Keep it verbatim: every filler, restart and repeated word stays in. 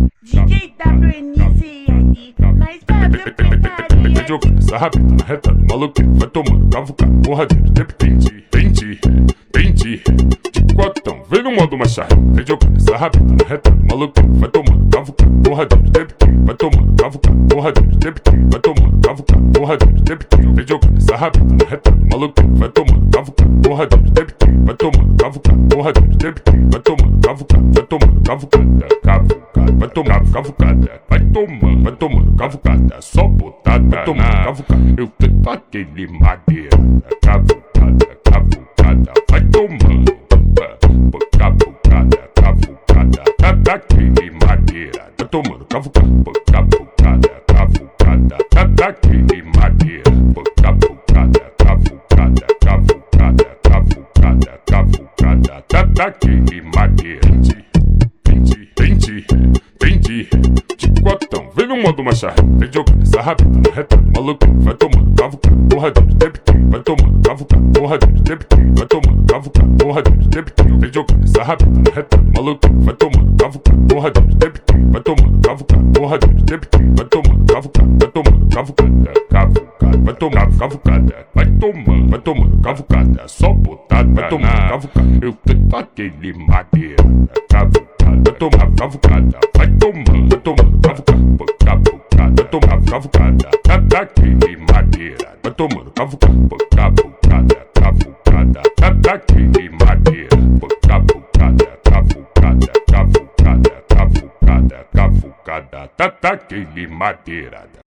D J W N C I D, mas Fábio Petaria. Vem jogando essa rabeta na reta do maluquinho, vai tomando cavucado, porradeiro, tempo quente. Pente, pente, de cotão, vem no modo macharré. Vem jogando essa rabeta na reta do maluquinho, vai tomando cavucado, porradeiro, tempo quente. Vai tomando cavucado, porradeiro, tempo quente. Vai tomando cavucado, porradeiro, tempo quente. Vem jogando essa rabeta na reta do maluquinho, vai tomando cavucado, porradeiro, tempo quente. Vai tomando cavucado, porradeiro, tempo quente. Vai tomando cavucado, vai tomando cavucada, cavucada, vai tomando cavucada, vai tomando, vai tomando cavucada, só botada, vai tomando cavucada. Eu tento aquele madeira, cavucada, cavucada, vai tomando, cavucada, cavucada, tá aquele madeira, vai tomando cavucada, cavucada, cavucada, tá aquele madeira, cavucada, cavucada, cavucada, cavucada, cavucada, tá aquele madeira. Pente, pente, pente, de cotão, vem no modo macharré. Vem jogando essa rabeta na reta do maluquinho, vai tomando cavucado, porradeiro, tempo quente. Vai tomando cavucado, porradeiro, tempo quente. Vai tomando cavucado, porradeiro, tempo quente. Vem jogando essa rabeta na reta do maluquinho, vai tomando cavucado, porradeiro, tempo quente. Vai tomando cavucado, porradeiro, tempo quente. Vai tomando cavucado, vai tomando cavucada, cavucada, vai tomando cavucada, vai tomando, vai tomando cavucada, só botada, vai tomando cavucada. Eu tento aquele madeira, cavucada. Vai tomar cavucada, vai tomando, vai tomando cavucada, cavucada, vai tomar cavucada, tá aquele madeira, vai tomando cavucada, cavucada, cavucada, tá aquele madeira, cavucada, cavucada, cavucada, cavucada, cavucada, tá aquele madeira.